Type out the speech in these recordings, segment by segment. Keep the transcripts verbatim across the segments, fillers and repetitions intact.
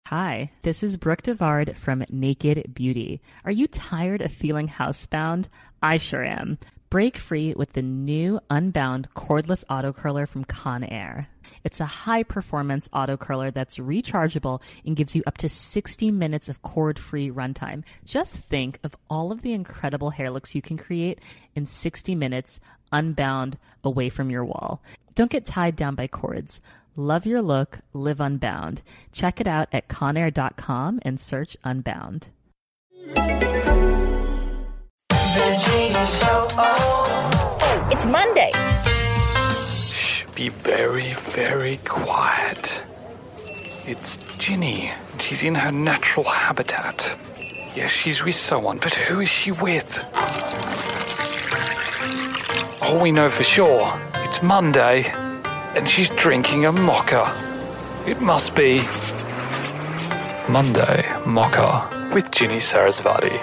Hi, this is Brooke Devard from Naked Beauty. Are you tired of feeling housebound? I sure am. Break free with the new Unbound cordless auto curler from Conair. It's a high-performance auto curler that's rechargeable and gives you up to sixty minutes of cord-free runtime. Just think of all of the incredible hair looks you can create in sixty minutes, unbound, away from your wall. Don't get tied down by cords. Love your look, live unbound. Check it out at conair dot com and search Unbound. It's Monday. Shh, be very, very quiet. It's Ginny. She's in her natural habitat. Yes, she's with someone, but who is she with? All we know for sure, it's Monday, and she's drinking a mocha. It must be Monday Mocha with Ginny Sarasvati.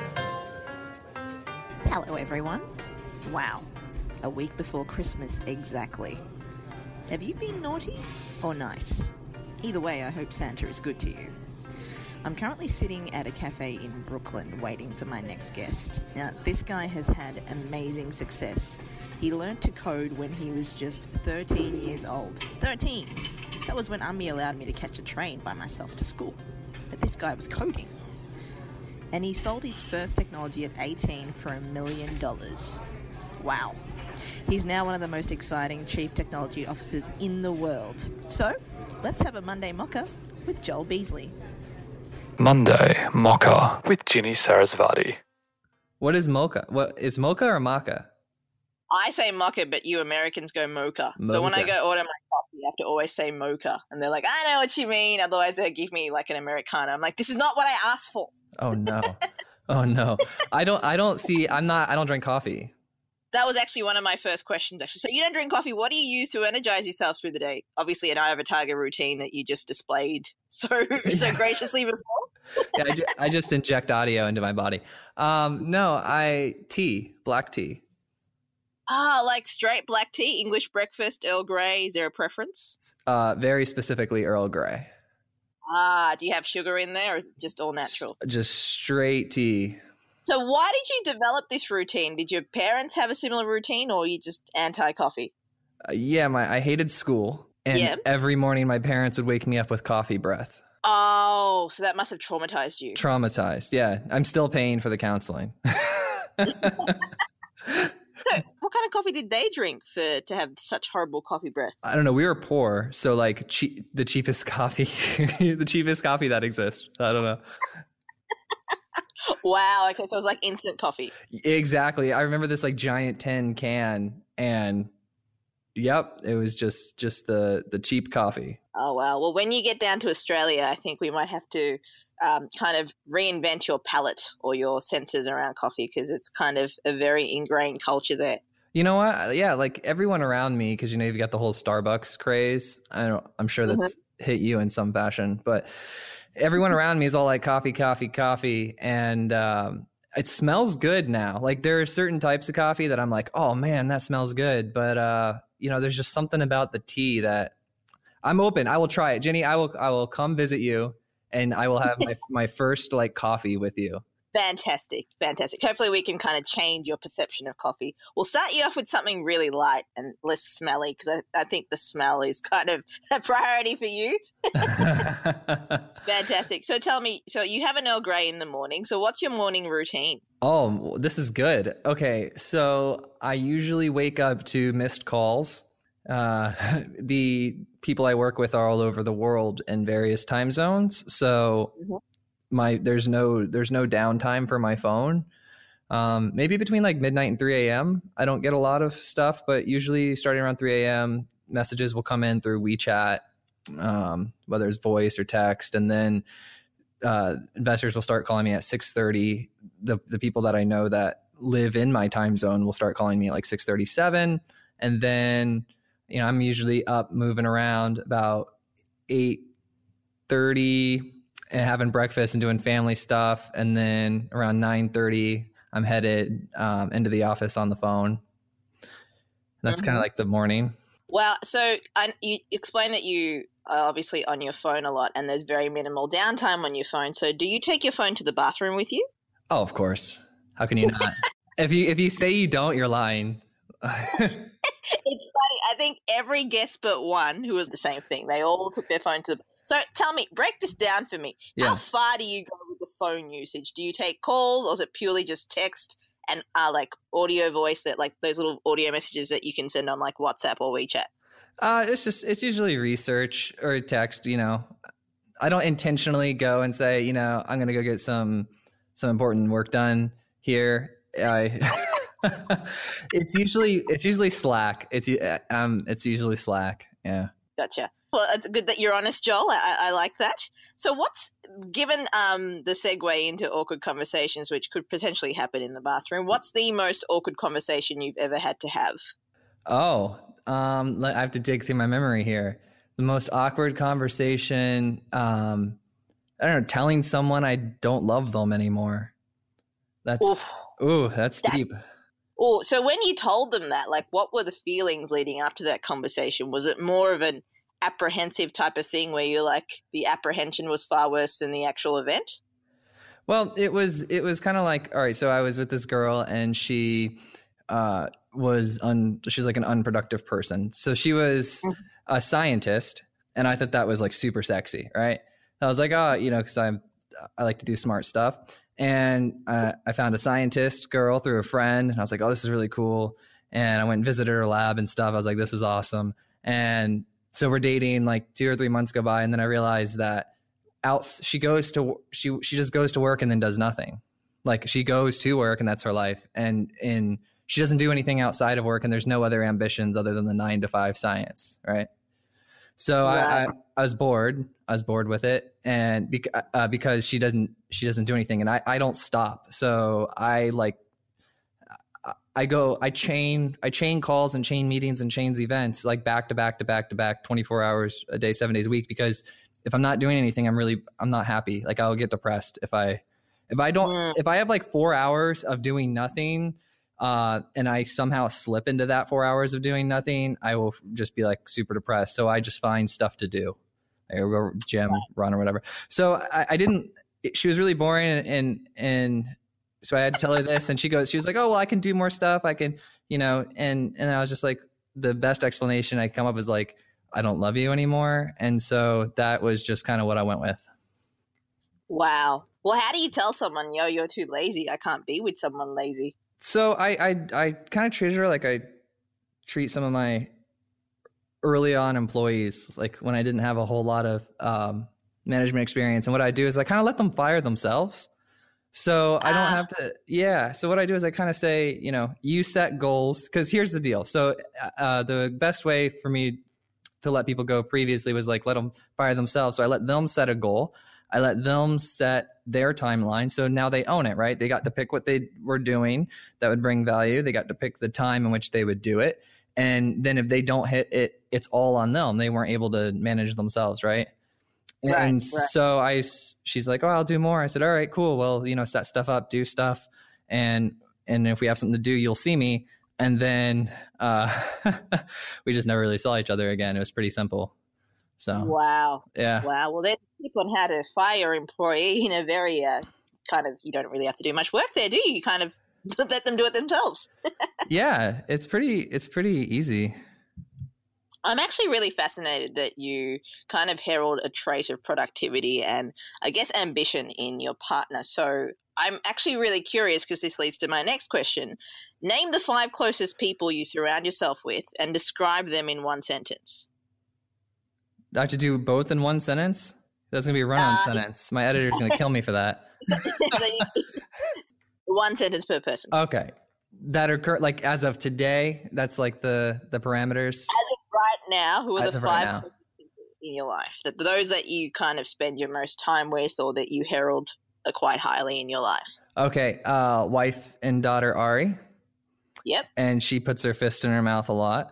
Hello, everyone. Wow, a week before Christmas exactly. Have you been naughty or nice? Either way, I hope Santa is good to you. I'm currently sitting at a cafe in Brooklyn waiting for my next guest. Now, this guy has had amazing success. He learnt to code when he was just thirteen years old. thirteen! That was when Ummi allowed me to catch a train by myself to school. But this guy was coding. And he sold his first technology at eighteen for a million dollars. Wow. He's now one of the most exciting chief technology officers in the world. So, let's have a Monday Mocha with Joel Beasley. Monday Mocha with Ginny Sarasvati. What is mocha? What is mocha or maca? I say mocha, but you Americans go mocha. mocha. So when I go order my coffee, I have to always say mocha. And they're like, I know what you mean. Otherwise, they give me like an Americano. I'm like, this is not what I asked for. Oh, no. Oh, no. I don't, I don't see, I'm not, I don't drink coffee. That was actually one of my first questions, actually. So you don't drink coffee. What do you use to energize yourself through the day? Obviously, an Eye of a Tiger routine that you just displayed so so graciously before. yeah, I, ju- I just inject audio into my body. Um, no, I, tea, black tea. Ah, like straight black tea, English breakfast, Earl Grey. Is there a preference? Uh, very specifically Earl Grey. Ah, do you have sugar in there or is it just all natural? Just straight tea. So why did you develop this routine? Did your parents have a similar routine or are you just anti-coffee? Uh, yeah, my I hated school. And yeah. every morning my parents would wake me up with coffee breath. Oh, so that must have traumatized you. Traumatized, yeah. I'm still paying for the counseling. So what kind of coffee did they drink for to have such horrible coffee breath? I don't know. We were poor. So like che- the cheapest coffee, the cheapest coffee that exists. I don't know. Wow. Okay. So it was like instant coffee. Exactly. I remember this like giant tin can and yep, it was just, just the, the cheap coffee. Oh, wow. Well, when you get down to Australia, I think we might have to um, kind of reinvent your palate or your senses around coffee because it's kind of a very ingrained culture there. You know what? Yeah, like everyone around me, because, you know, you've got the whole Starbucks craze. I don't, I'm sure that's mm-hmm. hit you in some fashion, but everyone around me is all like coffee, coffee, coffee. And um, it smells good now. Like there are certain types of coffee that I'm like, oh, man, that smells good. But, uh, you know, there's just something about the tea that I'm open. I will try it. Jenny, I will I will come visit you and I will have my my first like coffee with you. Fantastic. Fantastic. Hopefully we can kind of change your perception of coffee. We'll start you off with something really light and less smelly because I, I think the smell is kind of a priority for you. Fantastic. So tell me, so you have an Earl Grey in the morning. So what's your morning routine? Oh, this is good. Okay. So I usually wake up to missed calls. Uh, the people I work with are all over the world in various time zones. So mm-hmm. my, there's no, there's no downtime for my phone. Um, maybe between like midnight and three a.m. I don't get a lot of stuff, but usually starting around three a.m. messages will come in through WeChat, um, whether it's voice or text. And then, uh, investors will start calling me at six thirty. The, the people that I know that live in my time zone will start calling me at like six thirty-seven. And then, you know, I'm usually up moving around about eight thirty and having breakfast and doing family stuff. And then around nine thirty, I'm headed um, into the office on the phone. That's mm-hmm. kind of like the morning. Well, so I, you explained that you are obviously on your phone a lot, and there's very minimal downtime on your phone. So do you take your phone to the bathroom with you? Oh, of course. How can you not? if you if you say you don't, you're lying. It's funny. I think every guest but one who was the same thing. They all took their phone to the... So tell me, break this down for me. Yeah. How far do you go with the phone usage? Do you take calls, or is it purely just text and uh, like audio voice, that like those little audio messages that you can send on like WhatsApp or WeChat? Uh, it's just, it's usually research or text, you know. I don't intentionally go and say, you know, I'm going to go get some, some important work done here. I... it's usually it's usually Slack. It's um it's usually Slack. Yeah. Gotcha. Well, it's good that you're honest, Joel. I, I like that. So, what's given um the segue into awkward conversations, which could potentially happen in the bathroom? What's the most awkward conversation you've ever had to have? Oh, um, I have to dig through my memory here. The most awkward conversation. Um, I don't know. Telling someone I don't love them anymore. That's Oof. ooh, that's that- deep. Oh, so when you told them that, like, what were the feelings leading up to that conversation? Was it more of an apprehensive type of thing where you're like, the apprehension was far worse than the actual event? Well, it was, it was kind of like, all right, so I was with this girl and she uh, was, un, she's like an unproductive person. So she was a scientist, and I thought that was like super sexy, right? I was like, oh, you know, because I'm, I like to do smart stuff. And uh, I found a scientist girl through a friend, and I was like, oh, this is really cool. And I went and visited her lab and stuff. I was like, this is awesome. And so we're dating, like two or three months go by. And then I realized that out, she goes to, she, she just goes to work and then does nothing. Like she goes to work and that's her life. And, and she doesn't do anything outside of work, and there's no other ambitions other than the nine to five science. Right. So wow. I, I, I was bored. I was bored with it, and bec- uh, because she doesn't, she doesn't do anything, and I, I don't stop. So I like, I go, I chain, I chain calls and chain meetings and chains events like back to back to back to back, twenty-four hours a day, seven days a week. Because if I'm not doing anything, I'm really, I'm not happy. Like I'll get depressed if I, if I don't, mm. if I have like four hours of doing nothing. Uh, and I somehow slip into that four hours of doing nothing, I will just be like super depressed. So I just find stuff to do. I go gym, run or whatever. So I, I didn't, she was really boring. And, and, and so I had to tell her this, and she goes, she was like, oh, well, I can do more stuff. I can, you know, and, and I was just like, the best explanation I come up is like, I don't love you anymore. And so that was just kind of what I went with. Wow. Well, how do you tell someone, yo, you're too lazy? I can't be with someone lazy. So I, I, I kind of treat her like I treat some of my early on employees, like when I didn't have a whole lot of um, management experience. And what I do is I kind of let them fire themselves. So I don't ah. have to. Yeah. So what I do is I kind of say, you know, you set goals, because here's the deal. So uh, the best way for me to let people go previously was like, let them fire themselves. So I let them set a goal. I let them set their timeline. So now they own it, right? They got to pick what they were doing that would bring value. They got to pick the time in which they would do it. And then if they don't hit it, it's all on them. They weren't able to manage themselves, right? And right, right. so I, she's like, oh, I'll do more. I said, all right, cool. Well, you know, set stuff up, do stuff. And, and if we have something to do, you'll see me. And then uh, we just never really saw each other again. It was pretty simple. So wow. Yeah. Wow. Well, there's a tip on how to fire an employee in a very uh, kind of, you don't really have to do much work there, do you? You kind of let them do it themselves. Yeah, it's pretty, it's pretty easy. I'm actually really fascinated that you kind of herald a trait of productivity and I guess ambition in your partner. So I'm actually really curious, because this leads to my next question. Name the five closest people you surround yourself with and describe them in one sentence. I have to do both in one sentence? That's going to be a run-on uh, sentence. My editor's going to kill me for that. One sentence per person. Okay. That are cur- like as of today, that's like the, the parameters. As of right now, who are as the five right people in your life? That those that you kind of spend your most time with or that you herald are quite highly in your life. Okay. Uh, wife and daughter Ari. Yep. And she puts her fist in her mouth a lot.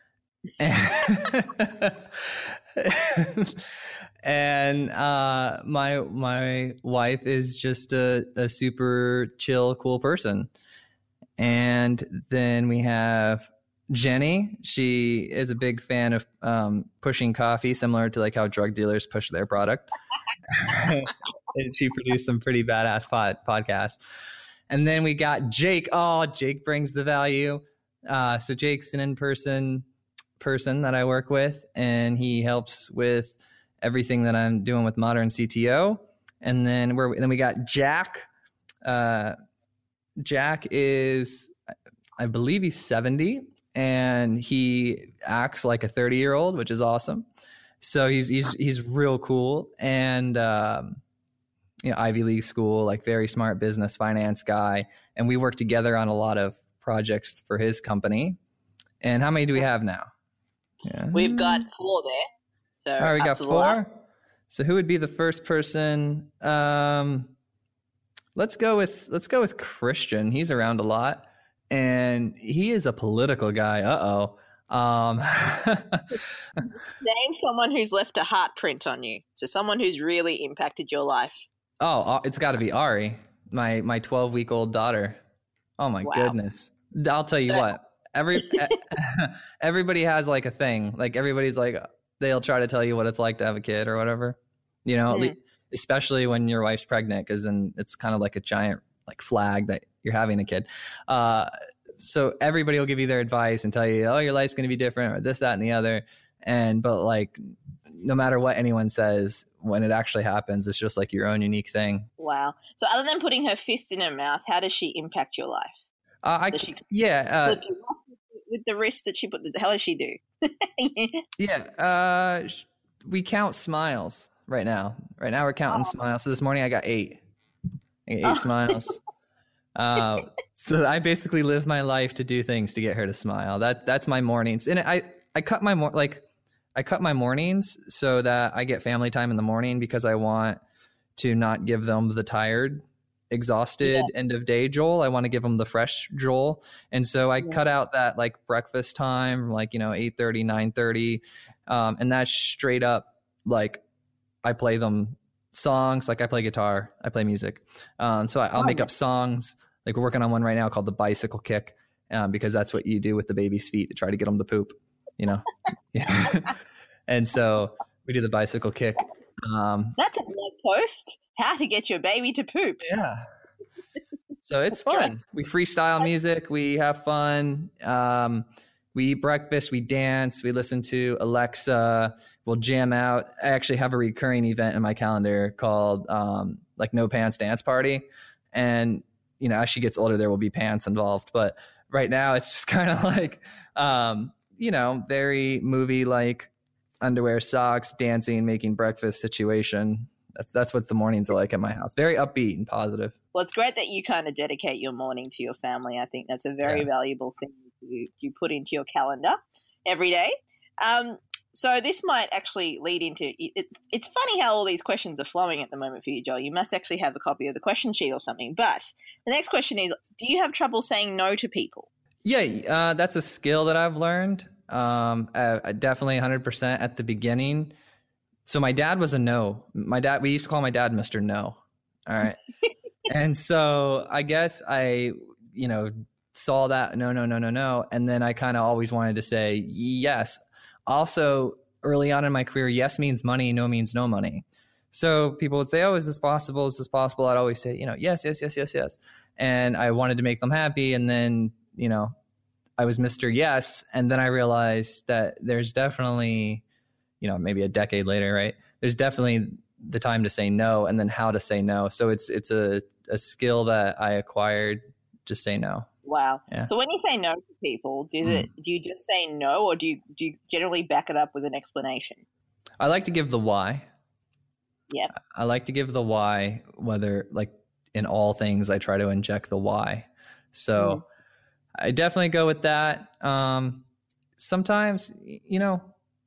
And uh, my my wife is just a, a super chill, cool person. And then we have Jenny, she is a big fan of um, pushing coffee, similar to like how drug dealers push their product. And she produced some pretty badass pod, podcasts. And then we got Jake. Oh, Jake brings the value. Uh, so Jake's an in-person person that I work with, and he helps with everything that I'm doing with Modern C T O. And then we're then we got Jack. Uh, Jack is, I believe he's seventy, and he acts like a thirty-year-old, which is awesome. So he's he's he's real cool, and um, you know, Ivy League school, like very smart business finance guy, and we work together on a lot of projects for his company. And how many do we have now? Yeah. We've got four there. So all right, we got four. So who would be the first person? Um, let's go with let's go with Christian. He's around a lot, and he is a political guy. Uh oh. Um, Name someone who's left a heart print on you. So someone who's really impacted your life. Oh, it's got to be Ari, my my twelve week old daughter. Oh my wow. goodness! I'll tell you so, what. Every everybody has like a thing. Like everybody's like, they'll try to tell you what it's like to have a kid or whatever, you know, mm. especially when your wife's pregnant, because then it's kind of like a giant like flag that you're having a kid. Uh, so everybody will give you their advice and tell you, oh, your life's going to be different or this, that, and the other. And but like no matter what anyone says, when it actually happens, it's just like your own unique thing. Wow. So other than putting her fist in her mouth, how does she impact your life? Uh, I, she, yeah. Uh, with the wrist that she put, the hell does she do? yeah. Uh, we count smiles right now. Right now we're counting oh. smiles. So this morning I got eight. I got eight oh. smiles. Uh, so I basically live my life to do things to get her to smile. That that's my mornings. And I, I cut my mor- like I cut my mornings so that I get family time in the morning, because I want to not give them the tired, exhausted yeah. end of day Joel. I want to give them the fresh Joel. And so I yeah. cut out that like breakfast time, like, you know, eight thirty, nine thirty. Um, and that's straight up like I play them songs. Like I play guitar, I play music. Um, so I, I'll oh, make yeah. up songs. Like we're working on one right now called the bicycle kick, um, because that's what you do with the baby's feet to try to get them to poop, you know? yeah. And so we do the bicycle kick. Um, that's a blog post. How to get your baby to poop. Yeah. So it's fun. We freestyle music. We have fun. Um, we eat breakfast. We dance. We listen to Alexa. We'll jam out. I actually have a recurring event in my calendar called um, like No Pants Dance Party. And, you know, as she gets older, there will be pants involved. But right now it's just kind of like, um, you know, very movie-like underwear, socks, dancing, making breakfast situation. That's that's what the mornings are like at my house. Very upbeat and positive. Well, it's great that you kind of dedicate your morning to your family. I think that's a very yeah. valuable thing you, you put into your calendar every day. Um, so this might actually lead into it, – it's funny how all these questions are flowing at the moment for you, Joel. You must actually have a copy of the question sheet or something. But the next question is, do you have trouble saying no to people? Yeah, uh, that's a skill that I've learned. Um, uh, definitely one hundred percent at the beginning. So my dad was a no. My dad, we used to call my dad Mister No. All right. And so I guess I, you know, saw that no, no, no, no, no. And then I kind of always wanted to say yes. Also, early on in my career, yes means money, no means no money. So people would say, oh, is this possible? Is this possible? I'd always say, you know, yes, yes, yes, yes, yes. And I wanted to make them happy. And then, you know, I was Mister Yes. And then I realized that there's definitely, you know, maybe a decade later, right? There's definitely the time to say no, and then how to say no. So it's it's a, a skill that I acquired, just say no. Wow. Yeah. So when you say no to people, do mm. it do you just say no, or do you do you generally back it up with an explanation? I like to give the why. Yeah. I like to give the why, whether like in all things I try to inject the why. So mm. I definitely go with that. Um, sometimes, you know,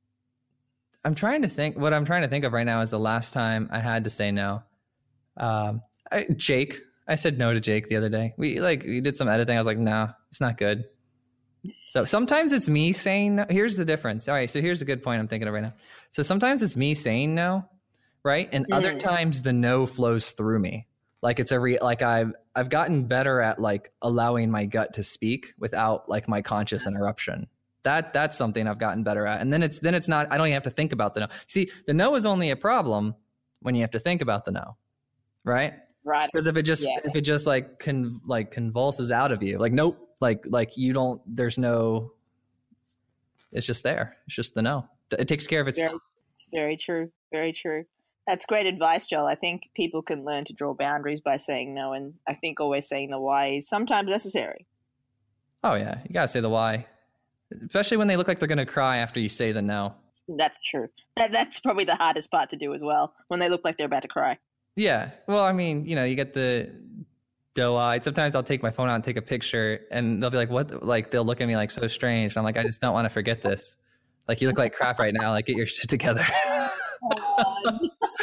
I'm trying to think. What I'm trying to think of right now is the last time I had to say no. Um, I, Jake, I said no to Jake the other day. We like we did some editing. I was like, no, nah, it's not good. So sometimes it's me saying no. Here's the difference. All right, so here's a good point I'm thinking of right now. So sometimes it's me saying no, right? And mm. other times the no flows through me. Like it's a re like I've I've gotten better at like allowing my gut to speak without like my conscious interruption. That that's something I've gotten better at. And then it's then it's not I don't even have to think about the no. See, the no is only a problem when you have to think about the no. Right? Right. Because if it just yeah. if it just like con like convulses out of you, like nope, like like you don't there's no it's just there. It's just the no. It takes care of itself. Very, it's very true. Very true. That's great advice, Joel. I think people can learn to draw boundaries by saying no, and I think always saying the why is sometimes necessary. Oh, yeah. You got to say the why, especially when they look like they're going to cry after you say the no. That's true. That, that's probably the hardest part to do as well, when they look like they're about to cry. Yeah. Well, I mean, you know, you get the doe-eyed. Sometimes I'll take my phone out and take a picture, and they'll be like, what? Like, they'll look at me like so strange. And I'm like, I just don't want to forget this. Like, you look like crap right now. Like, get your shit together. What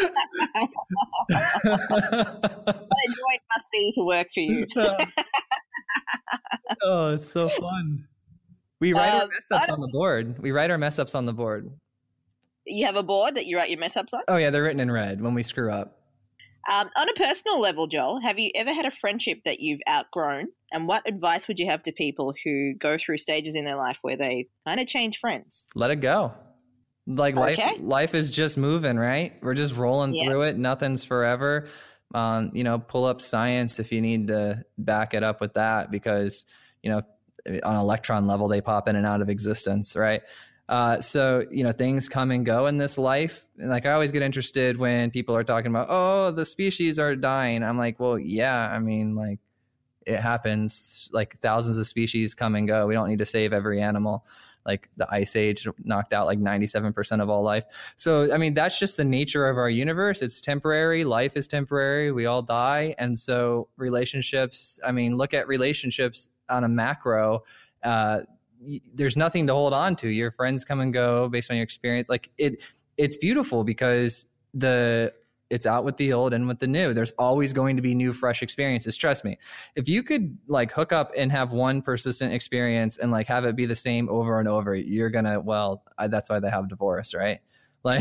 a joy it must be to work for you. Oh, it's so fun. We write um, our mess ups on the board. We write our mess ups on the board. You have a board that you write your mess ups on? Oh, yeah, they're written in red when we screw up. Um, on a personal level, Joel, have you ever had a friendship that you've outgrown? And what advice would you have to people who go through stages in their life where they kind of change friends? Let it go. Like life, okay. life is just moving, right? We're just rolling yeah. through it. Nothing's forever. Um, you know, pull up science if you need to back it up with that, because, you know, on electron level, they pop in and out of existence, right? Uh, so, you know, things come and go in this life. And like, I always get interested when people are talking about, oh, the species are dying. I'm like, well, yeah, I mean, like it happens, like thousands of species come and go. We don't need to save every animal. Like the ice age knocked out like ninety-seven percent of all life. So, I mean, that's just the nature of our universe. It's temporary. Life is temporary. We all die. And so relationships, I mean, look at relationships on a macro, uh, there's nothing to hold on to. Your friends come and go based on your experience. Like it, it's beautiful because the, it's out with the old and with the new. There's always going to be new, fresh experiences. Trust me. If you could like hook up and have one persistent experience and like have it be the same over and over, you're going to, well, I, that's why they have divorce, right? Like,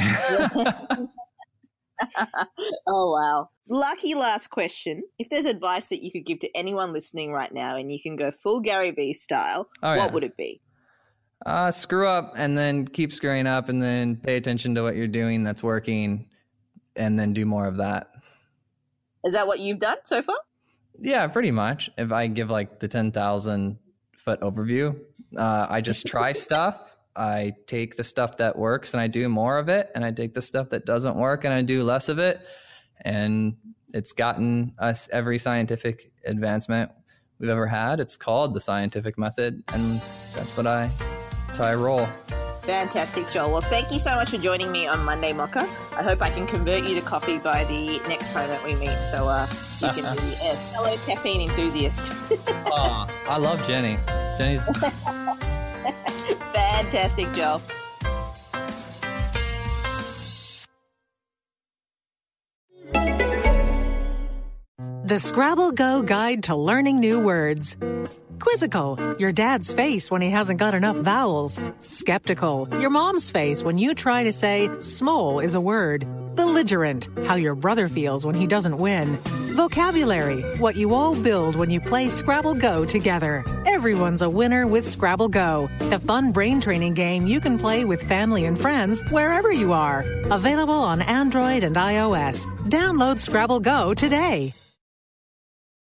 oh, wow. Lucky last question. If there's advice that you could give to anyone listening right now and you can go full Gary Vee style, oh, what yeah. would it be? Uh, screw up and then keep screwing up and then pay attention to what you're doing that's working and then do more of that. Is that what you've done so far? Yeah, pretty much. If I give like the ten thousand foot overview, uh, I just try stuff. I take the stuff that works and I do more of it, and I take the stuff that doesn't work and I do less of it. And it's gotten us every scientific advancement we've ever had. It's called the scientific method, and that's what I, that's how I roll. Fantastic, Joel. Well, thank you so much for joining me on Monday Mocha. I hope I can convert you to coffee by the next time that we meet, so uh, you can be a fellow caffeine enthusiast. Oh, I love Jenny. Jenny's fantastic, Joel. The Scrabble Go Guide to Learning New Words. Quizzical, your dad's face when he hasn't got enough vowels. Skeptical, your mom's face when you try to say small is a word. Belligerent, how your brother feels when he doesn't win. Vocabulary, what you all build when you play Scrabble Go together. Everyone's a winner with Scrabble Go, the fun brain training game you can play with family and friends wherever you are. Available on Android and iOS. Download Scrabble Go today.